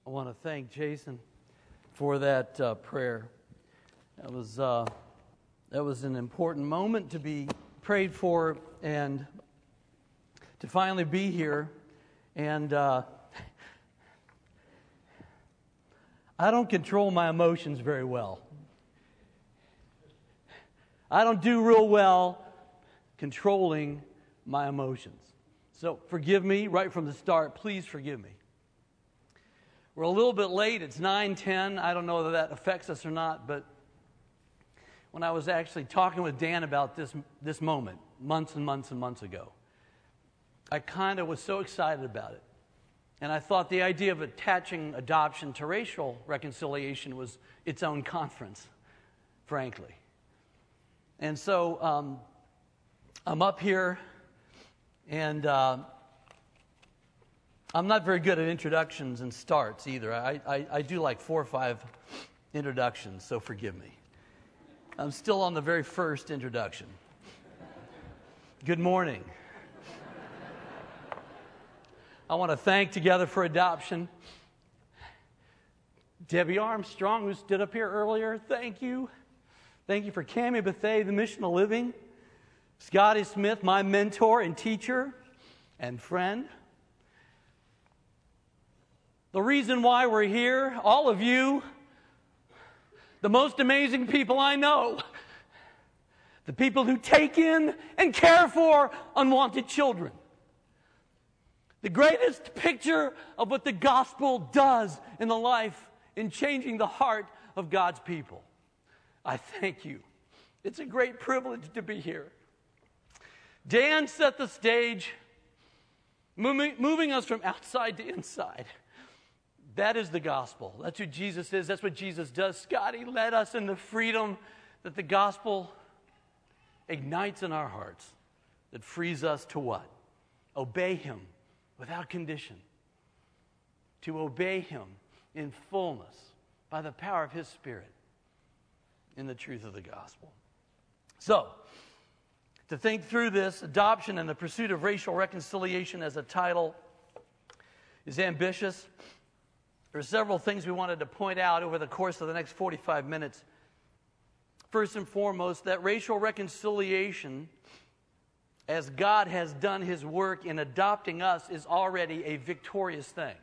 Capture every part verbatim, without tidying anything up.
I want to thank Jason for that uh, prayer. That was uh, that was an important moment to be prayed for and to finally be here. And uh, I don't control my emotions very well. I don't do real well controlling my emotions. So forgive me right from the start. Please forgive me. We're a little bit late. It's nine ten. I don't know whether that affects us or not, but when I was actually talking with Dan about this this moment, months and months and months ago, I kind of was so excited about it. And I thought the idea of attaching adoption to racial reconciliation was its own conference, frankly. And so um, I'm up here, and uh, I'm not very good at introductions and starts either. I, I, I do like four or five introductions, so forgive me. I'm still on the very first introduction. Good morning. I want to thank Together for Adoption. Debbie Armstrong, who stood up here earlier, thank you. Thank you for Cammie Bethay, the Mission of Living. Scotty Smith, my mentor and teacher and friend. The reason why we're here, all of you, the most amazing people I know, the people who take in and care for unwanted children. The greatest picture of what the gospel does in the life in changing the heart of God's people. I thank you. It's a great privilege to be here. Dan set the stage, moving, moving us from outside to inside. That is the gospel. That's who Jesus is. That's what Jesus does. Scotty led us in the freedom that the gospel ignites in our hearts, that frees us to what? Obey Him without condition. To obey Him in fullness by the power of His Spirit in the truth of the gospel. So, to think through this, adoption and the pursuit of racial reconciliation as a title is ambitious. There are several things we wanted to point out over the course of the next forty-five minutes. First and foremost, that racial reconciliation, as God has done His work in adopting us, is already a victorious thing.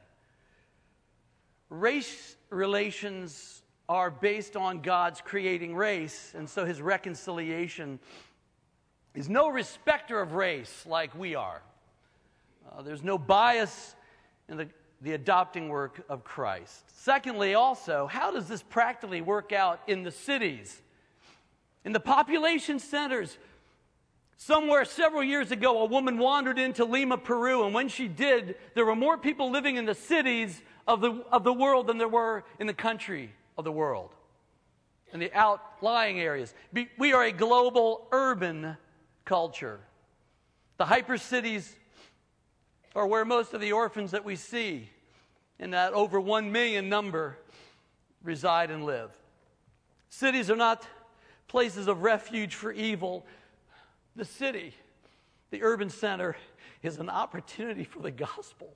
Race relations are based on God's creating race, and so His reconciliation is no respecter of race like we are. Uh, there's no bias in the the adopting work of Christ. Secondly, also, how does this practically work out in the cities? In the population centers. Somewhere several years ago, a woman wandered into Lima, Peru, and when she did, there were more people living in the cities of the, of the world than there were in the country of the world, in the outlying areas. We are a global urban culture. The hyper-cities are where most of the orphans that we see in that over one million number reside and live. Cities are not places of refuge for evil. The city, the urban center, is an opportunity for the gospel.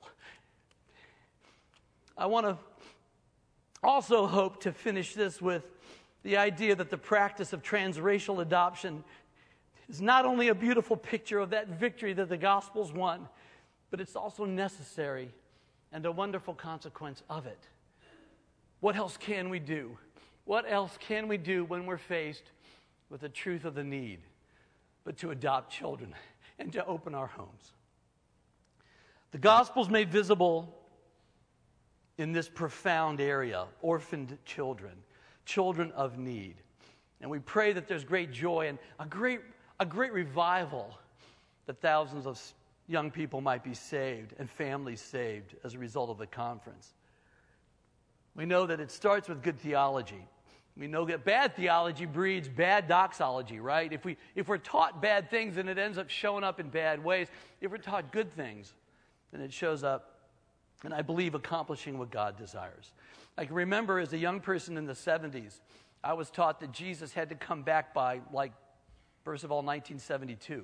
I want to also hope to finish this with the idea that the practice of transracial adoption is not only a beautiful picture of that victory that the gospel's won, but it's also necessary and a wonderful consequence of it. What else can we do? What else can we do when we're faced with the truth of the need but to adopt children and to open our homes? The gospel's made visible in this profound area, orphaned children, children of need. And we pray that there's great joy and a great, a great revival, that thousands of young people might be saved and families saved as a result of the conference. We know that it starts with good theology. We know that bad theology breeds bad doxology, right? If, we, if we're taught bad things, then it ends up showing up in bad ways. If we're taught good things, then it shows up, and I believe, accomplishing what God desires. I can remember as a young person in the seventies, I was taught that Jesus had to come back by, like, first of all, nineteen seventy-two.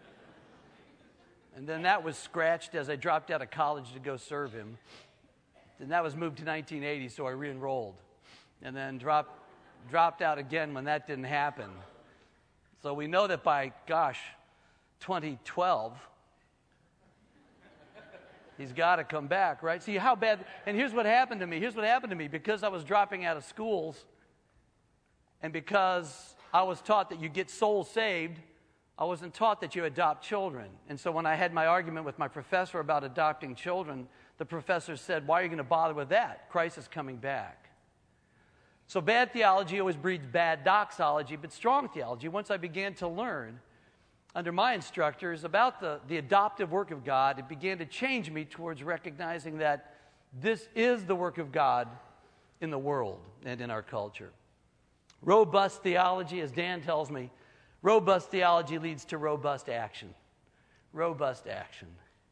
And then that was scratched as I dropped out of college to go serve Him. and that was moved to nineteen eighty, so I re-enrolled. And then dropped, dropped out again when that didn't happen. So we know that by, gosh, twenty twelve, he's got to come back, right? See how bad, and here's what happened to me. Here's what happened to me. Because I was dropping out of schools, and because I was taught that you get souls saved, I wasn't taught that you adopt children. And so when I had my argument with my professor about adopting children, the professor said, why are you going to bother with that? Christ is coming back. So bad theology always breeds bad doxology, but strong theology, once I began to learn under my instructors about the, the adoptive work of God, it began to change me towards recognizing that this is the work of God in the world and in our culture. Robust theology, as Dan tells me, robust theology leads to robust action. Robust action.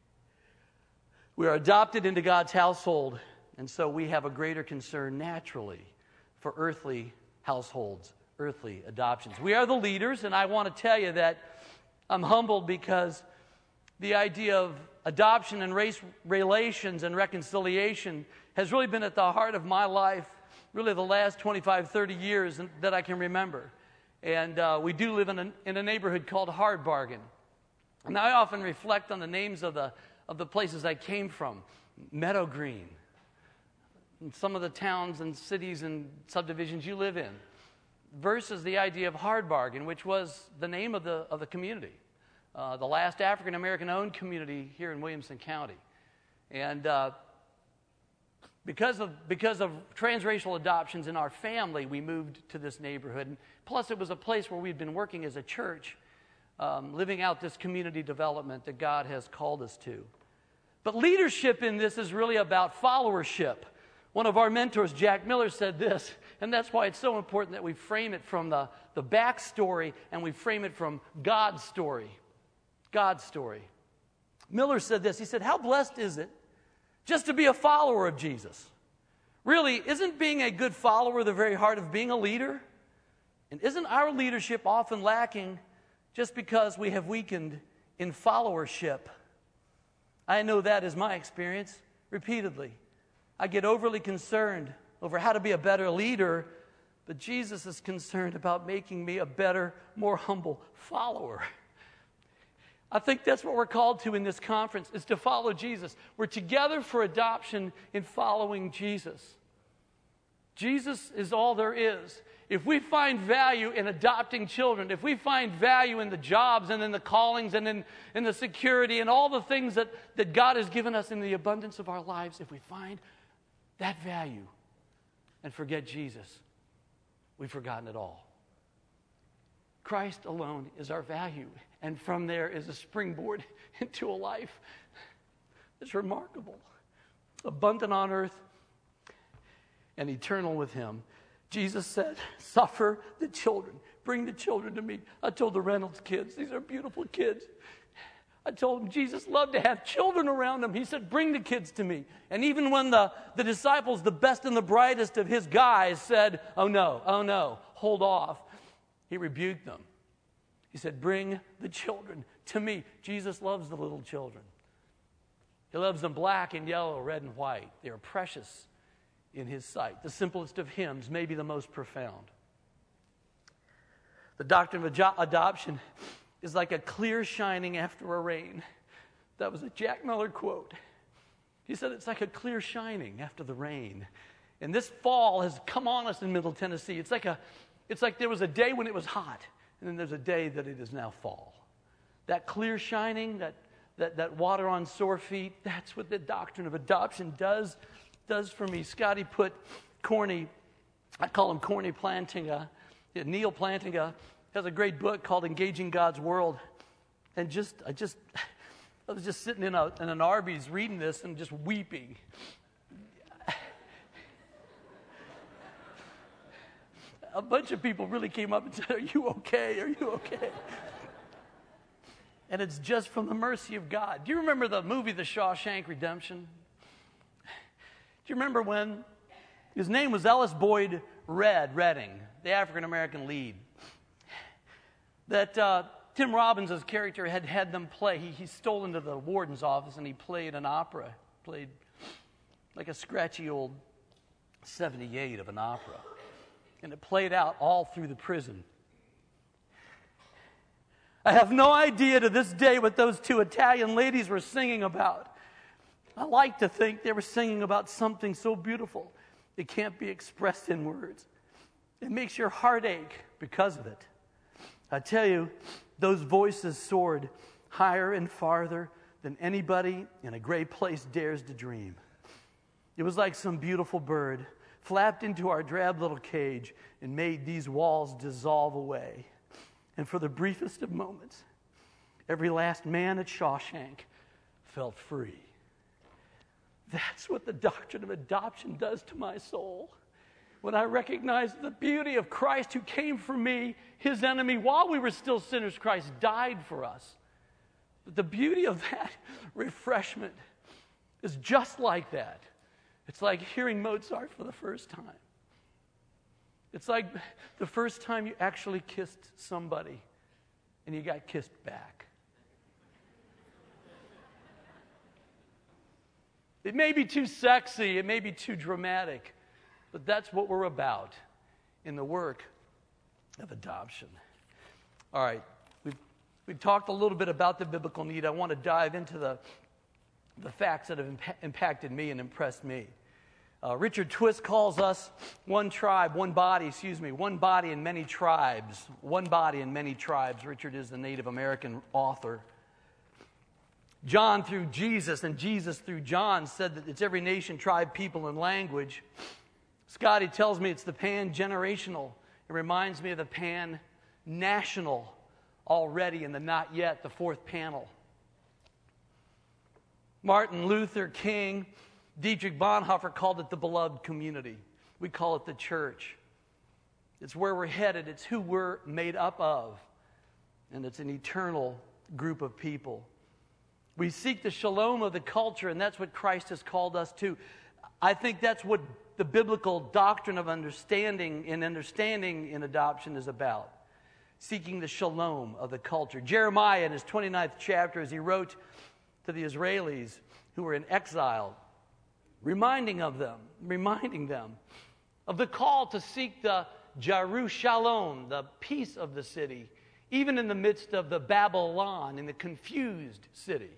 We are adopted into God's household, and so we have a greater concern naturally for earthly households, earthly adoptions. We are the leaders, and I want to tell you that I'm humbled because the idea of adoption and race relations and reconciliation has really been at the heart of my life, really the last twenty-five, thirty years that I can remember. And uh, we do live in a, in a neighborhood called Hard Bargain. And I often reflect on the names of the, of the places I came from. Meadow Green, and some of the towns and cities and subdivisions you live in, versus the idea of Hard Bargain, which was the name of the, of the community, uh, the last African-American-owned community here in Williamson County. And uh, Because of, because of transracial adoptions in our family, we moved to this neighborhood. And plus, it was a place where we'd been working as a church, um, living out this community development that God has called us to. But leadership in this is really about followership. One of our mentors, Jack Miller, said this, and that's why it's so important that we frame it from the, the backstory and we frame it from God's story. God's story. Miller said this, he said, how blessed is it just to be a follower of Jesus? Really, isn't being a good follower the very heart of being a leader? And isn't our leadership often lacking just because we have weakened in followership? I know that is my experience repeatedly. I get overly concerned over how to be a better leader, but Jesus is concerned about making me a better, more humble follower. I think that's what we're called to in this conference, is to follow Jesus. We're together for adoption in following Jesus. Jesus is all there is. If we find value in adopting children, if we find value in the jobs and in the callings and in, in the security and all the things that, that God has given us in the abundance of our lives, if we find that value and forget Jesus, we've forgotten it all. Christ alone is our value, and from there is a springboard into a life that's remarkable, abundant on earth and eternal with Him. Jesus said, suffer the children, bring the children to me. I told the Reynolds kids, these are beautiful kids. I told them Jesus loved to have children around him. He said, bring the kids to me. And even when the, the disciples, the best and the brightest of his guys, said, oh no, oh no, hold off, he rebuked them. He said, bring the children to me. Jesus loves the little children. He loves them black and yellow, red and white. They are precious in his sight. The simplest of hymns, maybe the most profound. The doctrine of ado- adoption is like a clear shining after a rain. That was a Jack Miller quote. He said it's like a clear shining after the rain. And this fall has come on us in Middle Tennessee. It's like a, it's like there was a day when it was hot, and then there's a day that it is now fall. That clear shining, that, that, that water on sore feet, that's what the doctrine of adoption does, does for me. Scotty put Corny, I call him Corny Plantinga, Neil Plantinga, has a great book called Engaging God's World. And just, I just, I was just sitting in, a, in an Arby's reading this and just weeping. A bunch of people really came up and said, are you okay? Are you okay? And it's just from the mercy of God. Do you remember the movie The Shawshank Redemption? Do you remember when his name was Ellis Boyd Red, Redding, the African-American lead, that uh, Tim Robbins' character had had them play. He, he stole into the warden's office and he played an opera, played like a scratchy old seventy-eight of an opera. And it played out all through the prison. I have no idea to this day what those two Italian ladies were singing about. I like to think they were singing about something so beautiful it can't be expressed in words. It makes your heart ache because of it. I tell you, those voices soared higher and farther than anybody in a gray place dares to dream. It was like some beautiful bird flapped into our drab little cage and made these walls dissolve away. And for the briefest of moments, every last man at Shawshank felt free. That's what the doctrine of adoption does to my soul. When I recognize the beauty of Christ who came for me, his enemy, while we were still sinners, Christ died for us. But the beauty of that refreshment is just like that. It's like hearing Mozart for the first time. It's like the first time you actually kissed somebody and you got kissed back. It may be too sexy, it may be too dramatic, but that's what we're about in the work of adoption. All right, we've, we've talked a little bit about the biblical need. I want to dive into the, the facts that have impa- impacted me and impressed me. Uh, Richard Twist calls us one tribe, one body, excuse me, one body in many tribes. One body in many tribes. Richard is the Native American author. John through Jesus and Jesus through John said that it's every nation, tribe, people, and language. Scotty tells me it's the pan-generational. It reminds me of the pan-national already in the not yet, the fourth panel. Martin Luther King, Dietrich Bonhoeffer called it the beloved community. We call it the church. It's where we're headed. It's who we're made up of. And it's an eternal group of people. We seek the shalom of the culture, and that's what Christ has called us to. I think that's what the biblical doctrine of understanding and understanding in adoption is about. Seeking the shalom of the culture. Jeremiah in his twenty-ninth chapter, as he wrote to the Israelis who were in exile, reminding of them, reminding them of the call to seek the Jerusalem, the peace of the city, even in the midst of the Babylon, in the confused city.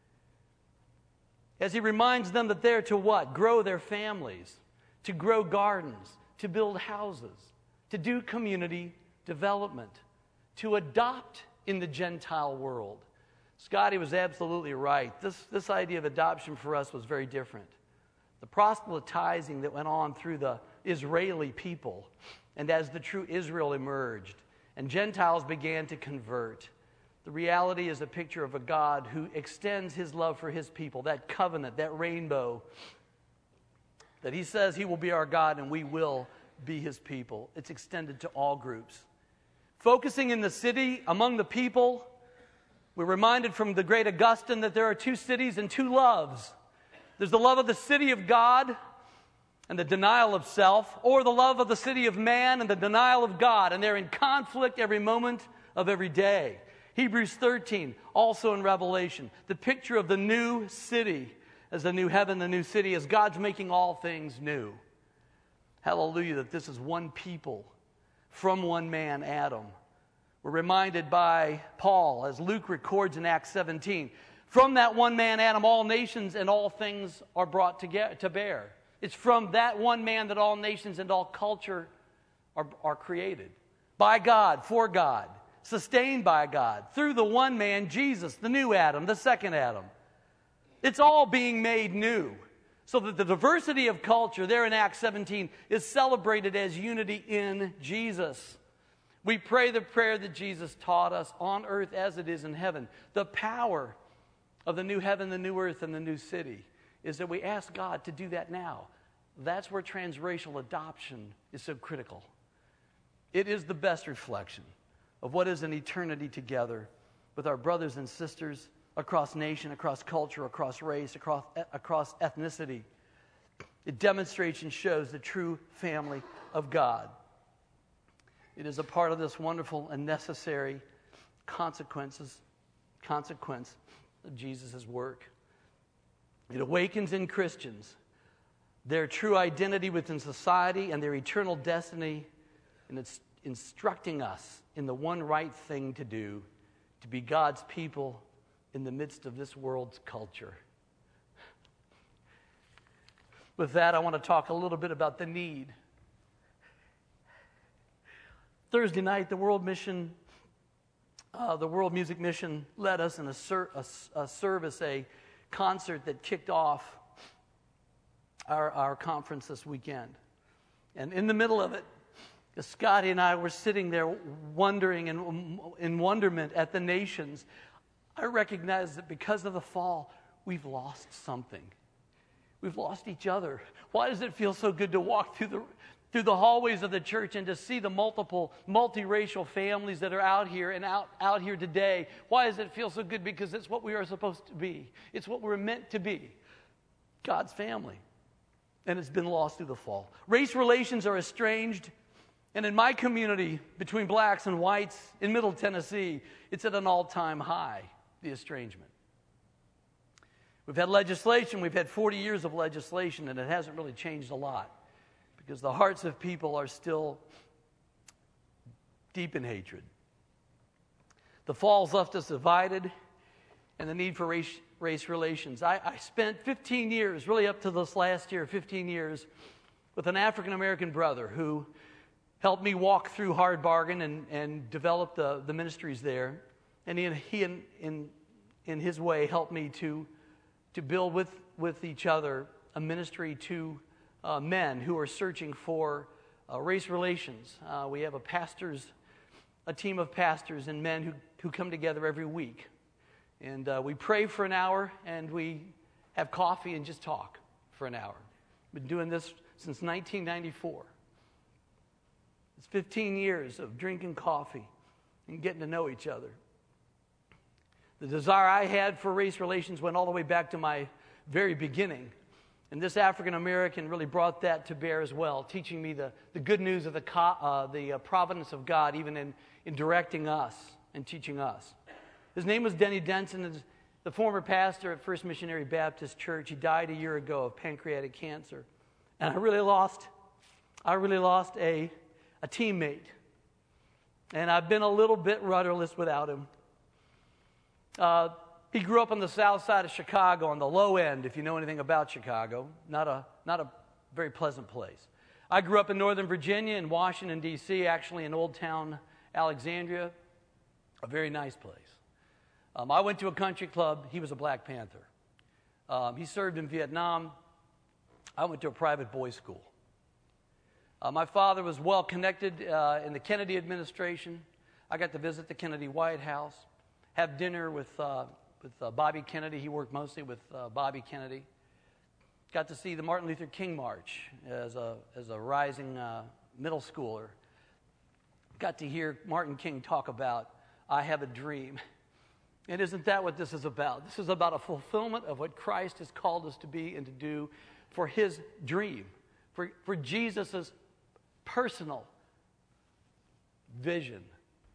As he reminds them that they're to what? Grow their families, to grow gardens, to build houses, to do community development, to adopt in the Gentile world. Scotty was absolutely right. This, this idea of adoption for us was very different. The proselytizing that went on through the Israeli people, and as the true Israel emerged, and Gentiles began to convert, the reality is a picture of a God who extends his love for his people, that covenant, that rainbow, that he says he will be our God and we will be his people. It's extended to all groups. Focusing in the city, among the people, we're reminded from the great Augustine that there are two cities and two loves. There's the love of the city of God and the denial of self, or the love of the city of man and the denial of God, and they're in conflict every moment of every day. Hebrews thirteen, also in Revelation, the picture of the new city as the new heaven, the new city, as God's making all things new. Hallelujah, that this is one people from one man, Adam. We're reminded by Paul, as Luke records in Acts seventeen, from that one man, Adam, all nations and all things are brought together to bear. It's from that one man that all nations and all culture are, are created. By God, for God, sustained by God, through the one man, Jesus, the new Adam, the second Adam. It's all being made new. So that the diversity of culture there in Acts seventeen is celebrated as unity in Jesus. We pray the prayer that Jesus taught us on earth as it is in heaven. The power of the new heaven, the new earth, and the new city is that we ask God to do that now. That's where transracial adoption is so critical. It is the best reflection of what is an eternity together with our brothers and sisters across nation, across culture, across race, across, across ethnicity. It demonstrates and shows the true family of God. It is a part of this wonderful and necessary consequences, consequence of Jesus' work. It awakens in Christians their true identity within society and their eternal destiny, and it's instructing us in the one right thing to do, to be God's people in the midst of this world's culture. With that, I want to talk a little bit about the need. Thursday night, the World Mission, uh, the World Music Mission led us in a, ser- a, a service, a concert that kicked off our, our conference this weekend. And in the middle of it, Scotty and I were sitting there wondering and in wonderment at the nations. I recognize that because of the fall, we've lost something. We've lost each other. Why does it feel so good to walk through the through the hallways of the church and to see the multiple, multiracial families that are out here and out, out here today? Why does it feel so good? Because it's what we are supposed to be. It's what we're meant to be. God's family. And it's been lost through the fall. Race relations are estranged. And in my community, between blacks and whites in Middle Tennessee, it's at an all-time high, the estrangement. We've had legislation. We've had forty years of legislation, and it hasn't really changed a lot because the hearts of people are still deep in hatred. The fall's left us divided, and the need for race, race relations. I, I spent fifteen years, really up to this last year, fifteen years, with an African-American brother who helped me walk through Hard Bargain and, and develop the, the ministries there. And he, he in, in, in his way, helped me to, to build with, with each other a ministry to uh, men who are searching for uh, race relations. Uh, we have a pastors, a team of pastors and men who, who come together every week. And uh, we pray for an hour, and we have coffee and just talk for an hour. Been doing this since nineteen ninety-four. It's fifteen years of drinking coffee and getting to know each other. The desire I had for race relations went all the way back to my very beginning. And this African American really brought that to bear as well, teaching me the, the good news of the, uh, the uh, providence of God, even in, in directing us and teaching us. His name was Denny Denson, the former pastor at First Missionary Baptist Church. He died a year ago of pancreatic cancer. And I really lost, I really lost a, a teammate. And I've been a little bit rudderless without him. Uh, he grew up on the south side of Chicago, on the low end, if you know anything about Chicago. Not a, not a very pleasant place. I grew up in Northern Virginia, in Washington, D C, actually in Old Town Alexandria, a very nice place. Um, I went to a country club. He was a Black Panther. Um, he served in Vietnam. I went to a private boys' school. Uh, my father was well connected uh, in the Kennedy administration. I got to visit the Kennedy White House, have dinner with uh, with uh, Bobby Kennedy. He worked mostly with uh, Bobby Kennedy. Got to see the Martin Luther King March as a as a rising uh, middle schooler. Got to hear Martin King talk about, "I have a dream." And isn't that what this is about? This is about a fulfillment of what Christ has called us to be and to do for his dream, for, for Jesus' personal vision.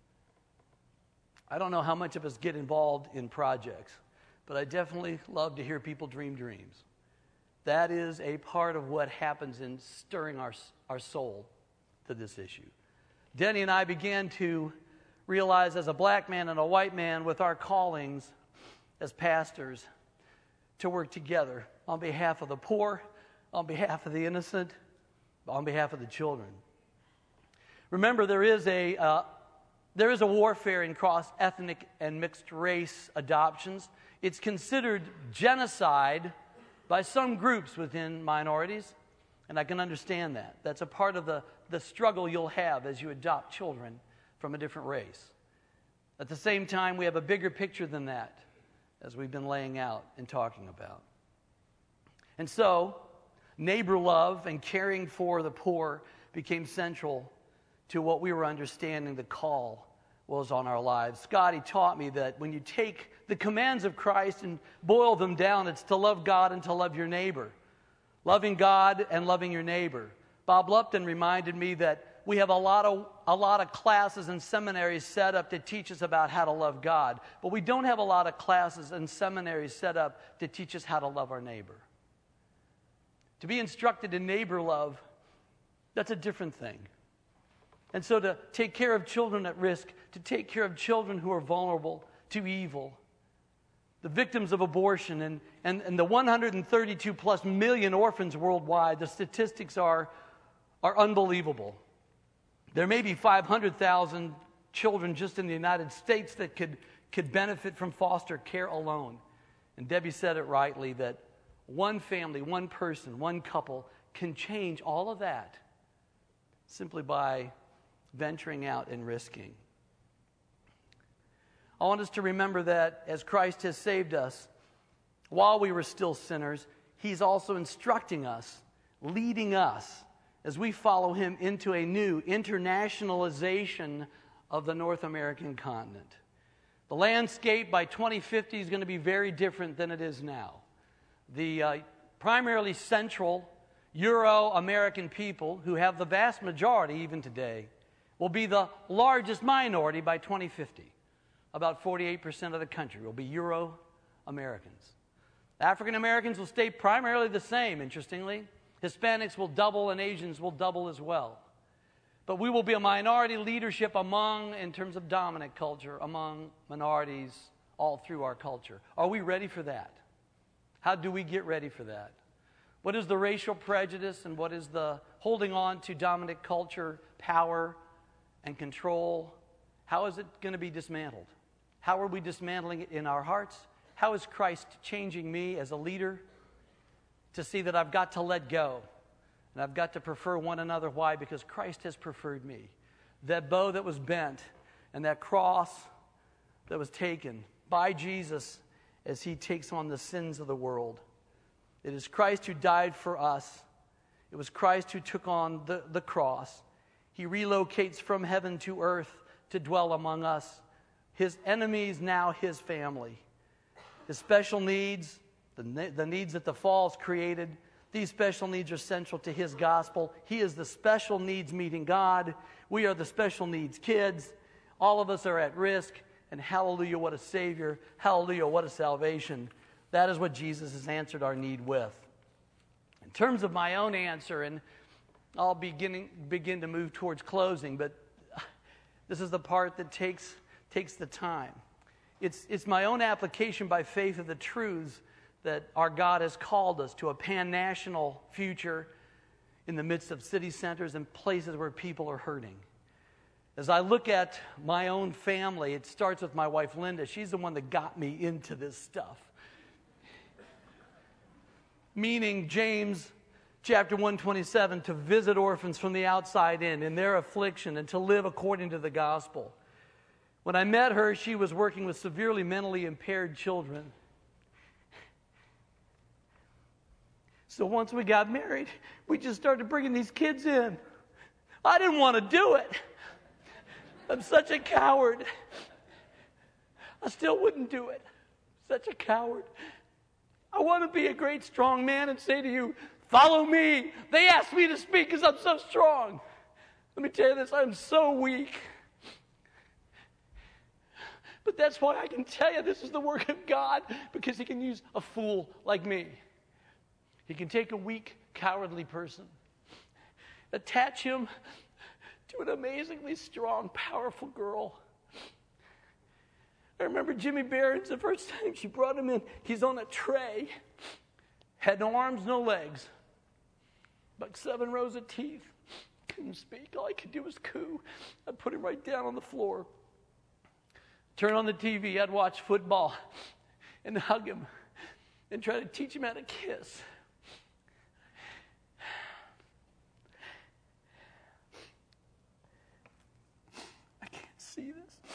I don't know how much of us get involved in projects, but I definitely love to hear people dream dreams. That is a part of what happens in stirring our, our soul to this issue. Denny and I began to realize as a black man and a white man with our callings as pastors to work together on behalf of the poor, on behalf of the innocent, on behalf of the children. Remember, there is a uh, there is a warfare in cross-ethnic and mixed-race adoptions. It's considered genocide by some groups within minorities, and I can understand that. That's a part of the, the struggle you'll have as you adopt children from a different race. At the same time, we have a bigger picture than that, as we've been laying out and talking about. And so, neighbor love and caring for the poor became central to what we were understanding the call was on our lives. Scotty taught me that when you take the commands of Christ and boil them down, it's to love God and to love your neighbor. Loving God and loving your neighbor. Bob Lupton reminded me that we have a lot of a lot of classes and seminaries set up to teach us about how to love God, but we don't have a lot of classes and seminaries set up to teach us how to love our neighbor. To be instructed in neighbor love, that's a different thing. And so to take care of children at risk, to take care of children who are vulnerable to evil, the victims of abortion, and, and, and the one hundred thirty-two plus million orphans worldwide, the statistics are, are unbelievable. There may be five hundred thousand children just in the United States that could, could benefit from foster care alone. And Debbie said it rightly that one family, one person, one couple can change all of that simply by venturing out and risking. I want us to remember that as Christ has saved us, while we were still sinners, He's also instructing us, leading us, as we follow Him into a new internationalization of the North American continent. The landscape by twenty fifty is going to be very different than it is now. The uh, primarily Central Euro-American people, who have the vast majority even today, will be the largest minority by twenty fifty. About forty-eight percent of the country will be Euro-Americans. African Americans will stay primarily the same, interestingly. Hispanics will double and Asians will double as well. But we will be a minority leadership among, in terms of dominant culture, among minorities all through our culture. Are we ready for that? How do we get ready for that? What is the racial prejudice and what is the holding on to dominant culture, power, and control? How is it going to be dismantled? How are we dismantling it in our hearts? How is Christ changing me as a leader to see that I've got to let go and I've got to prefer one another? Why? Because Christ has preferred me. That bow that was bent and that cross that was taken by Jesus as He takes on the sins of the world. It is Christ who died for us. It was Christ who took on the, the cross. He relocates from heaven to earth to dwell among us. His enemies, now His family. His special needs, the, the needs that the fall's created, these special needs are central to His gospel. He is the special needs meeting God. We are the special needs kids. All of us are at risk. And hallelujah, what a Savior. Hallelujah, what a salvation. That is what Jesus has answered our need with. In terms of my own answer, and I'll beginning, begin to move towards closing, but this is the part that takes, takes the time. It's, it's my own application by faith of the truths that our God has called us to a pan-national future in the midst of city centers and places where people are hurting. As I look at my own family, it starts with my wife, Linda. She's the one that got me into this stuff. Meaning James chapter one twenty-seven, to visit orphans from the outside in, in their affliction, and to live according to the gospel. When I met her, she was working with severely mentally impaired children. So once we got married, we just started bringing these kids in. I didn't want to do it. I'm such a coward. I still wouldn't do it. Such a coward. I want to be a great strong man and say to you, follow me. They asked me to speak because I'm so strong. Let me tell you this, I'm so weak. But that's why I can tell you this is the work of God, because He can use a fool like me. He can take a weak, cowardly person, attach him to an amazingly strong, powerful girl. I remember Jimmy Barron's, the first time she brought him in, he's on a tray, had no arms, no legs, about seven rows of teeth, couldn't speak. All I could do was coo. I'd put him right down on the floor, turn on the T V, I'd watch football and hug him and try to teach him how to kiss. See this?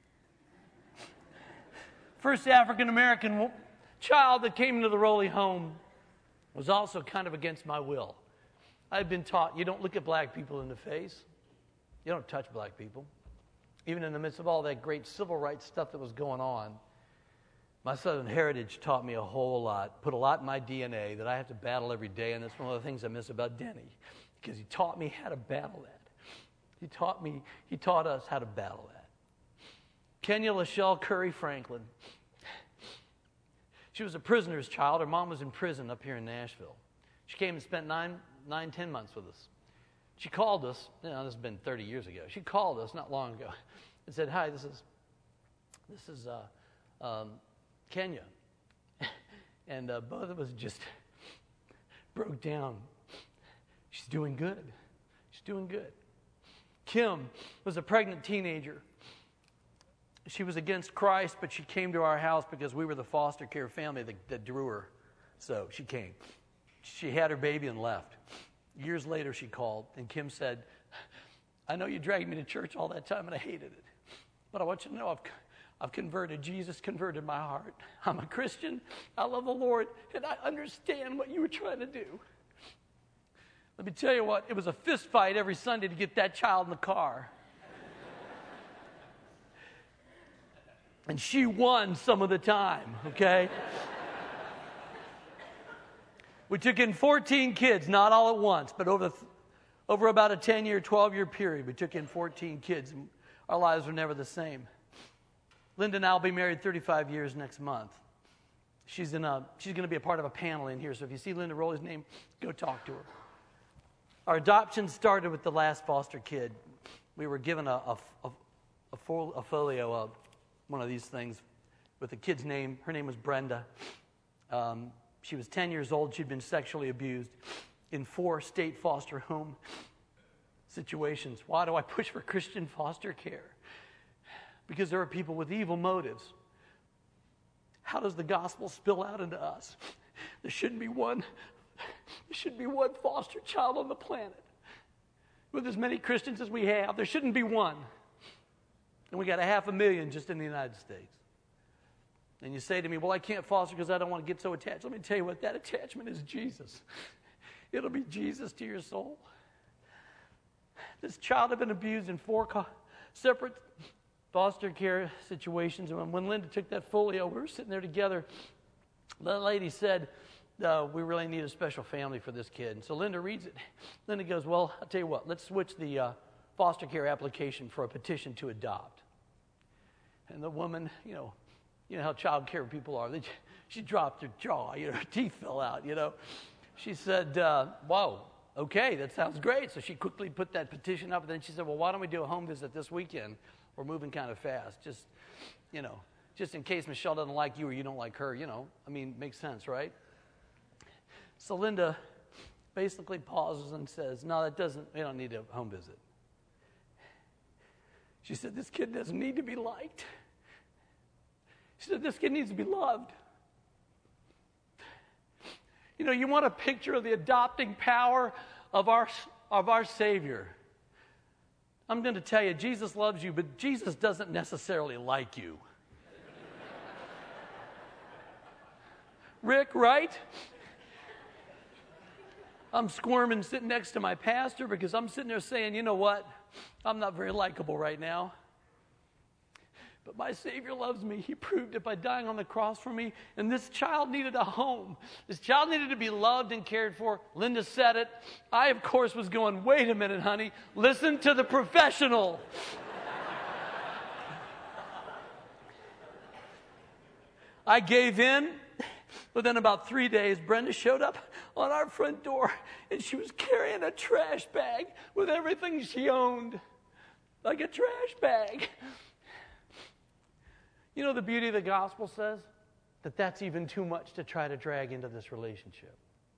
First African-American child that came into the Rowley home was also kind of against my will. I've been taught you don't look at black people in the face. You don't touch black people. Even in the midst of all that great civil rights stuff that was going on, my Southern heritage taught me a whole lot, put a lot in my D N A that I have to battle every day, and that's one of the things I miss about Denny, because he taught me how to battle that. He taught me, he taught us how to battle that. Kenya Lachelle Curry Franklin. She was a prisoner's child. Her mom was in prison up here in Nashville. She came and spent nine, nine, ten months with us. She called us, you know, this has been thirty years ago. She called us not long ago and said, hi, this is, this is uh, um, Kenya. And uh, both of us just broke down. She's doing good. She's doing good. Kim was a pregnant teenager. She was against Christ, but she came to our house because we were the foster care family that, that drew her. So she came. She had her baby and left. Years later, she called, and Kim said, I know you dragged me to church all that time, and I hated it. But I want you to know I've, I've converted. Jesus converted my heart. I'm a Christian. I love the Lord, and I understand what you were trying to do. Let me tell you what, it was a fist fight every Sunday to get that child in the car. And she won some of the time, okay? We took in fourteen kids, not all at once, but over, the, over about a ten-year, twelve-year period, we took in fourteen kids, and our lives were never the same. Linda and I will be married thirty-five years next month. She's, in a, she's going to be a part of a panel in here, so if you see Linda Rowley's name, go talk to her. Our adoption started with the last foster kid. We were given a, a, a, a, full, a folio of one of these things with the kid's name. Her name was Brenda. Um, she was ten years old. She'd been sexually abused in four state foster home situations. Why do I push for Christian foster care? Because there are people with evil motives. How does the gospel spill out into us? There shouldn't be one, there shouldn't be one foster child on the planet. With as many Christians as we have, there shouldn't be one. And we got a half a million just in the United States. And you say to me, well, I can't foster because I don't want to get so attached. Let me tell you what, that attachment is Jesus. It'll be Jesus to your soul. This child had been abused in four co- separate foster care situations. And when Linda took that folio, we were sitting there together. The lady said, uh, we really need a special family for this kid. And so Linda reads it. Linda goes, well, I'll tell you what, let's switch the uh, foster care application for a petition to adopt. And the woman, you know, you know how child care people are. They, she dropped her jaw, you know, her teeth fell out, you know. She said, uh, whoa, okay, that sounds great. So she quickly put that petition up, and then she said, well, why don't we do a home visit this weekend? We're moving kind of fast, just, you know, just in case Michelle doesn't like you or you don't like her, you know. I mean, makes sense, right? So Linda basically pauses and says, no, that doesn't, we don't need a home visit. She said, this kid doesn't need to be liked. She said, this kid needs to be loved. You know, you want a picture of the adopting power of our, of our Savior. I'm going to tell you, Jesus loves you, but Jesus doesn't necessarily like you. Rick, right? I'm squirming sitting next to my pastor because I'm sitting there saying, you know what? I'm not very likable right now. But my Savior loves me. He proved it by dying on the cross for me. And this child needed a home. This child needed to be loved and cared for. Linda said it. I, of course, was going, wait a minute, honey. Listen to the professional. I gave in. Within about three days, Brenda showed up on our front door, and she was carrying a trash bag with everything she owned. Like a trash bag. You know, the beauty of the gospel says that that's even too much to try to drag into this relationship.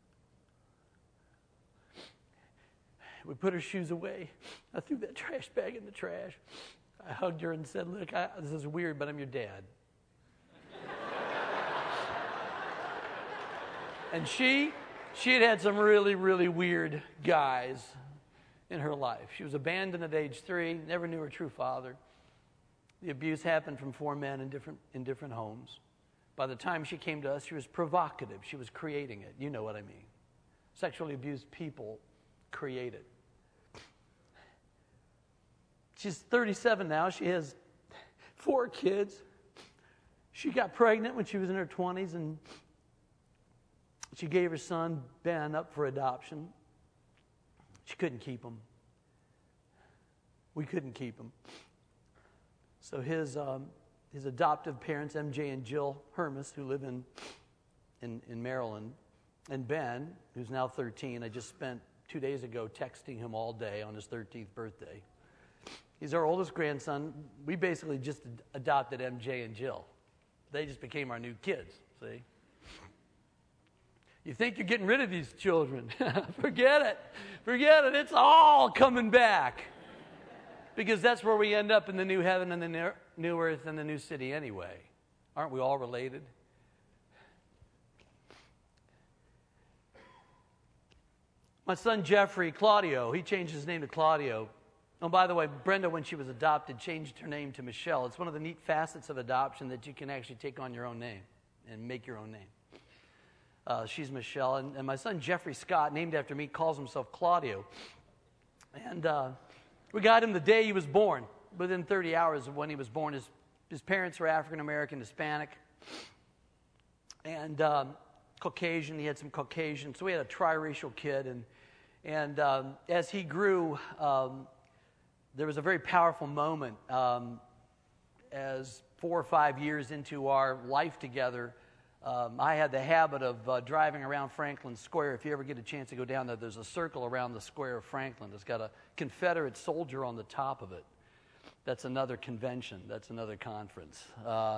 We put her shoes away. I threw that trash bag in the trash. I hugged her and said, look, I, this is weird, but I'm your dad. And she, she had had some really, really weird guys in her life. She was abandoned at age three, never knew her true father. The abuse happened from four men in different, in different homes. By the time she came to us, she was provocative. She was creating it. You know what I mean. Sexually abused people create it. She's thirty-seven now. She has four kids. She got pregnant when she was in her twenties, and she gave her son, Ben, up for adoption. She couldn't keep him. We couldn't keep him. So his um, his adoptive parents, M J and Jill Hermes, who live in, in, in Maryland, And Ben, who's now thirteen, I just spent two days ago texting him all day on his thirteenth birthday. He's our oldest grandson. We basically just ad- adopted M J and Jill. They just became our new kids, see? You think you're getting rid of these children. Forget it. Forget it. It's all coming back. Because that's where we end up in the new heaven and the new earth and the new city anyway. Aren't we all related? My son Jeffrey, Claudio, he changed his name to Claudio. Oh, by the way, Brenda, when she was adopted, changed her name to Michelle. It's one of the neat facets of adoption that you can actually take on your own name and make your own name. Uh, she's Michelle. And, and my son Jeffrey Scott, named after me, calls himself Claudio. And uh, we got him the day he was born. Within thirty hours of when he was born, his, his parents were African-American, Hispanic, and um, Caucasian. He had some Caucasian. So we had a triracial kid. And, and um, as he grew... Um, There was a very powerful moment um, as four or five years into our life together. Um, I had the habit of uh, driving around Franklin Square. If you ever get a chance to go down there, there's a circle around the square of Franklin. It's got a Confederate soldier on the top of it. That's another convention. That's another conference. Uh,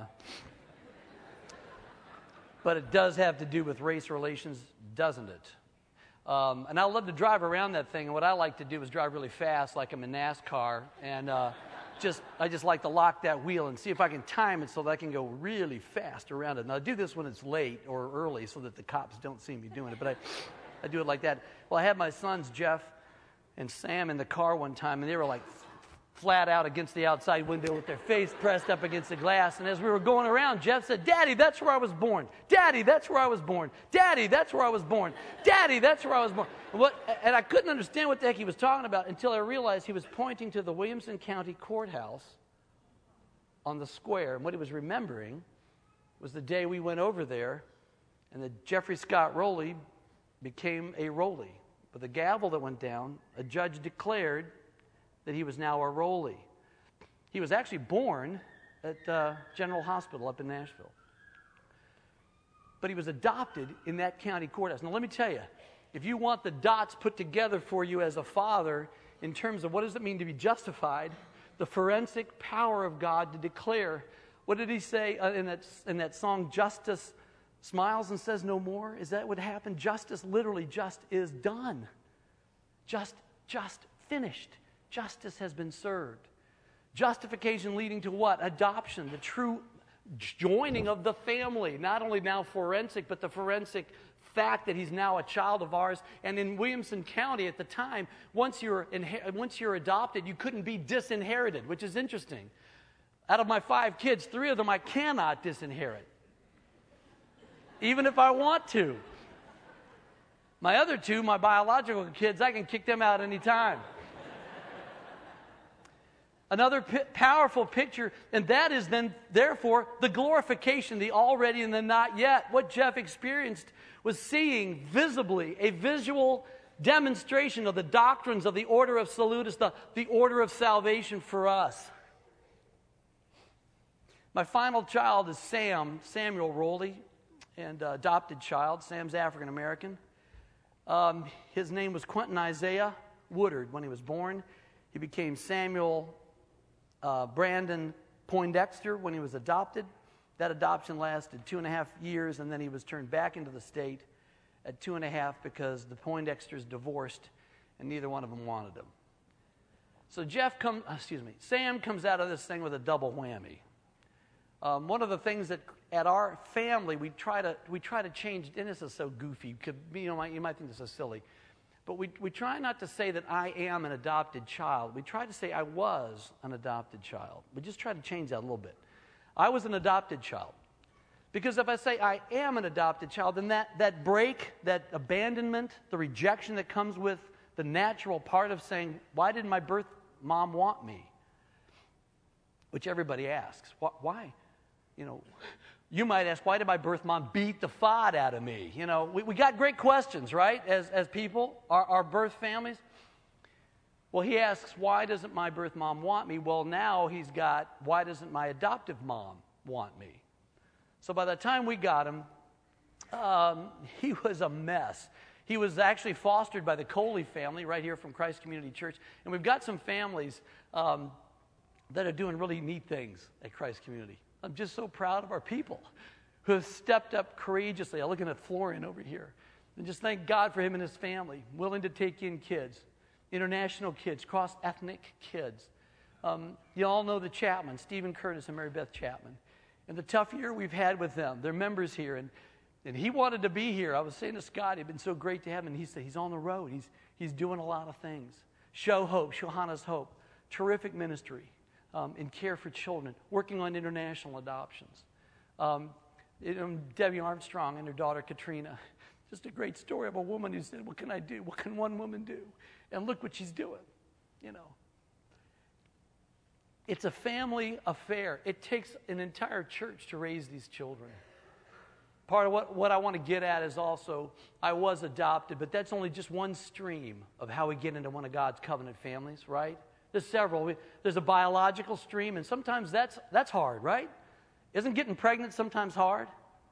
but it does have to do with race relations, doesn't it? Um, and I love to drive around that thing, and what I like to do is drive really fast, like I'm in NASCAR, and uh, just I just like to lock that wheel and see if I can time it so that I can go really fast around it. And I do this when it's late or early so that the cops don't see me doing it, but I, I do it like that. Well, I had my sons, Jeff and Sam, in the car one time, and they were like flat out against the outside window with their face pressed up against the glass. And as we were going around, Jeff said, "Daddy, that's where I was born. Daddy, that's where I was born. Daddy, that's where I was born. Daddy, that's where I was born." And, what, and I couldn't understand what the heck he was talking about until I realized he was pointing to the Williamson County Courthouse on the square. And what he was remembering was the day we went over there and that Jeffrey Scott Rowley became a Rowley. With a gavel that went down, a judge declared that he was now a Rowley. He was actually born at uh, General Hospital up in Nashville. But he was adopted in that county courthouse. Now let me tell you, if you want the dots put together for you as a father in terms of what does it mean to be justified, the forensic power of God to declare, what did he say uh, in, that, in that song, "Justice smiles and says no more"? Is that what happened? Justice literally just is done. Just, just finished. Justice has been served. Justification leading to what? Adoption, the true joining of the family. Not only now forensic, but the forensic fact that he's now a child of ours. And in Williamson County at the time, once you're, inher- once you're adopted, you couldn't be disinherited, which is interesting. Out of my five kids, three of them I cannot disinherit, even if I want to. My other two, my biological kids, I can kick them out any time. Another p- powerful picture, and that is then, therefore, the glorification, the already and the not yet. What Jeff experienced was seeing visibly a visual demonstration of the doctrines of the order of salutis, the, the order of salvation for us. My final child is Sam, Samuel Rowley, and uh, adopted child. Sam's African American. Um, his name was Quentin Isaiah Woodard when he was born. He became Samuel Uh, Brandon Poindexter when he was adopted. That adoption lasted two and a half years, and then he was turned back into the state at two and a half because the Poindexters divorced, and neither one of them wanted him. So Jeff comes, excuse me, Sam comes out of this thing with a double whammy. Um, one of the things that at our family we try to we try to change, and this is so goofy. Could, you know, you might think this is silly. But we, we try not to say that I am an adopted child. We try to say I was an adopted child. We just try to change that a little bit. I was an adopted child. Because if I say I am an adopted child, then that, that break, that abandonment, the rejection that comes with the natural part of saying, why didn't my birth mom want me? Which everybody asks. Why? You know, you might ask, why did my birth mom beat the fod out of me? You know, we, we got great questions, right, as, as people, our, our birth families. Well, he asks, why doesn't my birth mom want me? Well, now he's got, why doesn't my adoptive mom want me? So by the time we got him, um, he was a mess. He was actually fostered by the Coley family right here from Christ Community Church. And we've got some families um, that are doing really neat things at Christ Community. I'm just so proud of our people who have stepped up courageously. I'm looking at Florian over here. And just thank God for him and his family, willing to take in kids, international kids, cross-ethnic kids. Um, you all know the Chapman, Stephen Curtis and Mary Beth Chapman. And the tough year we've had with them. They're members here. And, and he wanted to be here. I was saying to Scott, it'd been so great to have him. And he said, he's on the road. He's, he's doing a lot of things. Show Hope, Shohana's Hope. Terrific ministry um, in care for children, working on international adoptions. Um, it, um, Debbie Armstrong and her daughter Katrina. Just a great story of a woman who said, what can I do? What can one woman do? And look what she's doing, you know. It's a family affair. It takes an entire church to raise these children. Part of what, what I want to get at is also, I was adopted, but that's only just one stream of how we get into one of God's covenant families, right? There's several. We, there's a biological stream, and sometimes that's, that's hard, right? Isn't getting pregnant sometimes hard?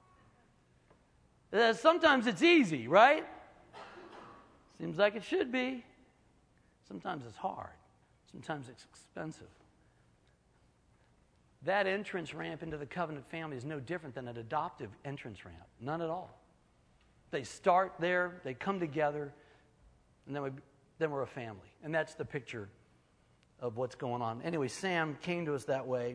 Uh, sometimes it's easy, right? Seems like it should be. Sometimes it's hard. Sometimes it's expensive. That entrance ramp into the covenant family is no different than an adoptive entrance ramp. None at all. They start there, they come together, and then, we, then we're a family. And that's the picture of what's going on. Anyway, Sam came to us that way.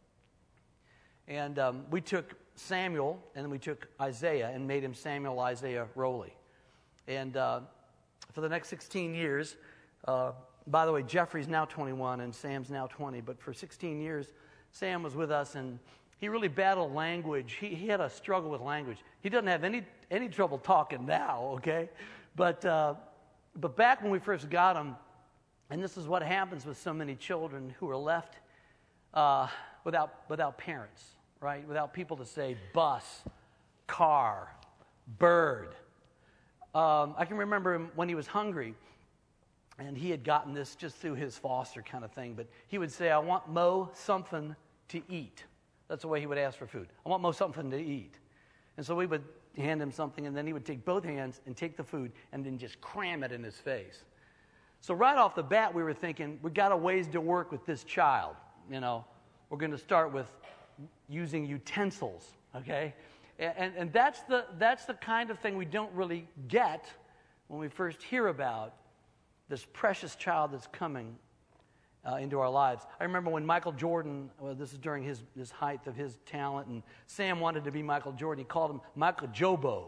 And um, we took Samuel, and then we took Isaiah and made him Samuel Isaiah Rowley. And uh, for the next sixteen years, uh, by the way, Jeffrey's now twenty-one and Sam's now twenty, but for sixteen years, Sam was with us, and he really battled language. He, he had a struggle with language. He doesn't have any, any trouble talking now, okay? But, uh, but back when we first got him, and this is what happens with so many children who are left uh, without, without parents, right? Without people to say bus, car, bird. Um, I can remember him when he was hungry, and he had gotten this just through his foster kind of thing, but he would say, I want Mo something to eat. That's the way he would ask for food. I want Mo something to eat. And so we would hand him something, and then he would take both hands and take the food and then just cram it in his face. So right off the bat, we were thinking, we got a ways to work with this child. You know, we're going to start with using utensils, okay? And, and that's the, that's the kind of thing we don't really get when we first hear about this precious child that's coming uh, into our lives. I remember when Michael Jordan, well, this is during his, his height of his talent, and Sam wanted to be Michael Jordan. He called him Michael Jobo.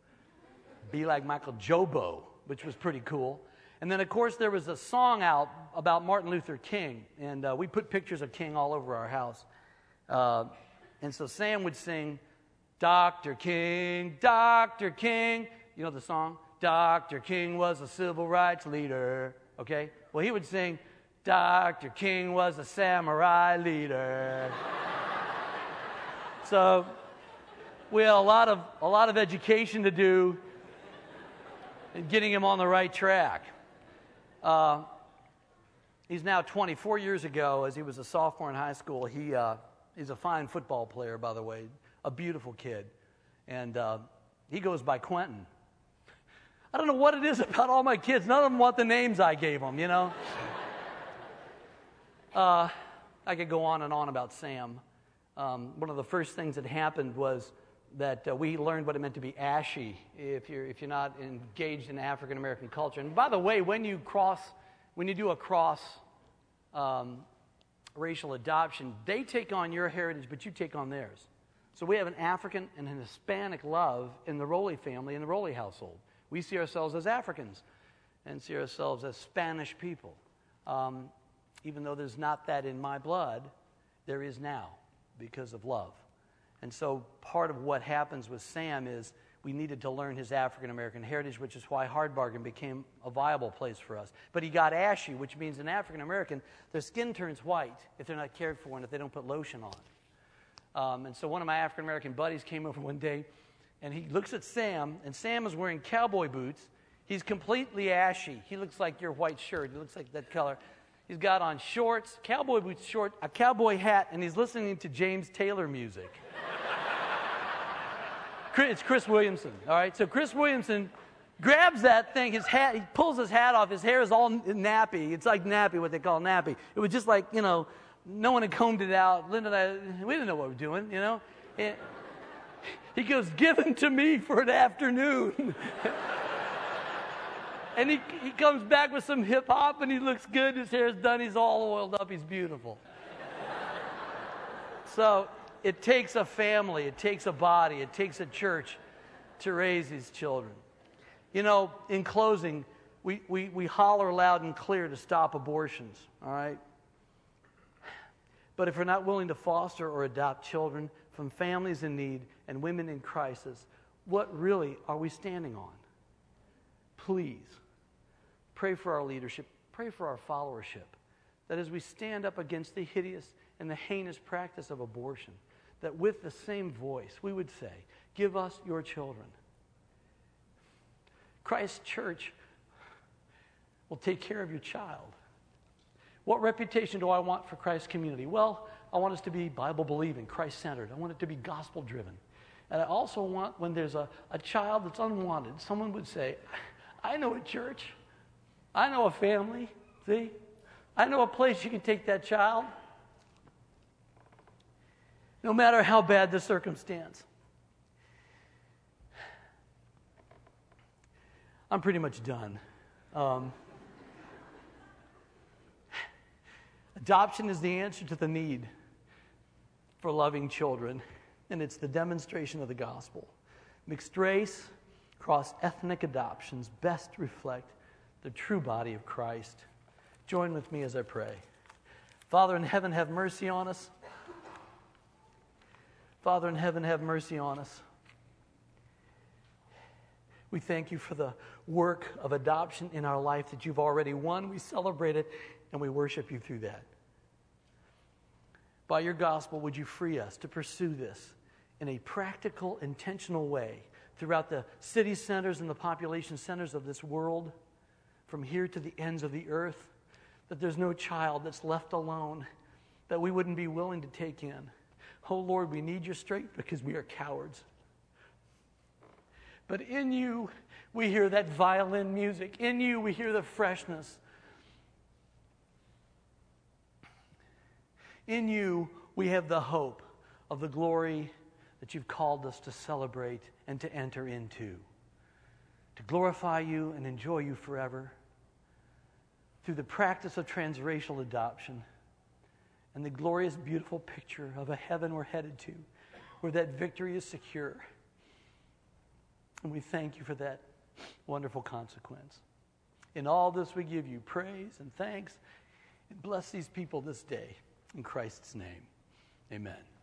Be like Michael Jobo, which was pretty cool. And then, of course, there was a song out about Martin Luther King, and uh, we put pictures of King all over our house. Uh, and so Sam would sing, Doctor King, Doctor King. You know the song? Doctor King was a civil rights leader. Okay? Well, he would sing, Doctor King was a samurai leader. So we had a lot of a lot of education to do in getting him on the right track. Uh, he's now twenty-four years ago, as he was a sophomore in high school. He uh, he's a fine football player, by the way, a beautiful kid, and uh, he goes by Quentin. I don't know what it is about all my kids. None of them want the names I gave them, you know. uh, I could go on and on about Sam. Um, one of the first things that happened was that uh, we learned what it meant to be ashy if you're if you're not engaged in African American culture. And by the way, when you cross, when you do a cross um, racial adoption, they take on your heritage, but you take on theirs. So we have an African and an Hispanic love in the Rowley family, in the Rowley household. We see ourselves as Africans and see ourselves as Spanish people. Um, even though there's not that in my blood, there is now because of love. And so part of what happens with Sam is we needed to learn his African-American heritage, which is why Hard Bargain became a viable place for us. But he got ashy, which means in African-American, their skin turns white if they're not cared for and if they don't put lotion on. Um, and so one of my African-American buddies came over one day, and he looks at Sam, and Sam is wearing cowboy boots. He's completely ashy. He looks like your white shirt. He looks like that color. He's got on shorts, cowboy boots, short, a cowboy hat, and he's listening to James Taylor music. It's Chris Williamson, all right? So Chris Williamson grabs that thing, his hat, he pulls his hat off, his hair is all nappy. It's like nappy, what they call nappy. It was just like, you know, no one had combed it out. Linda and I, we didn't know what we were doing, you know? It, he goes, given to me for an afternoon. And he, he comes back with some hip hop and he looks good, his hair's done, he's all oiled up, he's beautiful. So it takes a family, it takes a body, it takes a church to raise these children. You know, in closing, we, we, we holler loud and clear to stop abortions, all right? But if we're not willing to foster or adopt children from families in need and women in crisis, what really are we standing on? Please, pray for our leadership, pray for our followership, that as we stand up against the hideous and the heinous practice of abortion, that with the same voice we would say, give us your children. Christ Church will take care of your child. What reputation do I want for Christ's community? Well, I want us to be Bible-believing, Christ-centered. I want it to be gospel-driven. And I also want, when there's a, a child that's unwanted, someone would say, I know a church. I know a family. See? I know a place you can take that child. No matter how bad the circumstance. I'm pretty much done. Um, adoption is the answer to the need for loving children, and it's the demonstration of the gospel. Mixed race, cross-ethnic adoptions best reflect the true body of Christ. Join with me as I pray. Father in heaven, have mercy on us. Father in heaven, have mercy on us. We thank you for the work of adoption in our life that you've already won. We celebrate it and we worship you through that. By your gospel, would you free us to pursue this in a practical, intentional way throughout the city centers and the population centers of this world, from here to the ends of the earth, that there's no child that's left alone that we wouldn't be willing to take in. Oh Lord, we need your strength because we are cowards. But in you, we hear that violin music. In you, we hear the freshness. In you, we have the hope of the glory that you've called us to celebrate and to enter into, to glorify you and enjoy you forever through the practice of transracial adoption and the glorious, beautiful picture of a heaven we're headed to, where that victory is secure. And we thank you for that wonderful consequence. In all this, we give you praise and thanks, and bless these people this day. In Christ's name, amen.